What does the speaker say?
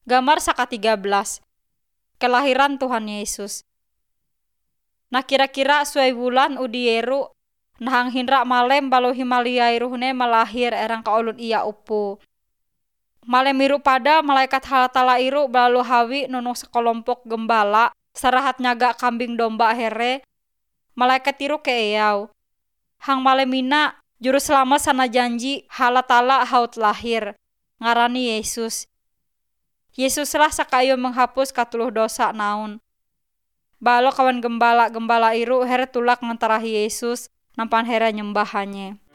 Gambar saka-13. Kelahiran Tuhan Yesus. Nah kira-kira suai bulan udi yeru nahang hinra malem balo himalia iruhne malahir erang kaulun iya upu. Malem iru pada malaikat halatala iru balalu hawi nunung sekolompok gembala sarahat nyaga kambing domba here. Malaikat iru keeyau. Hang malemina juru selamat sana janji halatala haut lahir. Ngarani Yesus. Yesuslah sakayo menghapus katuluh dosa naun. Balo kawan gembala iru here tulak ngentarahi Yesus nampan here nyembahannya.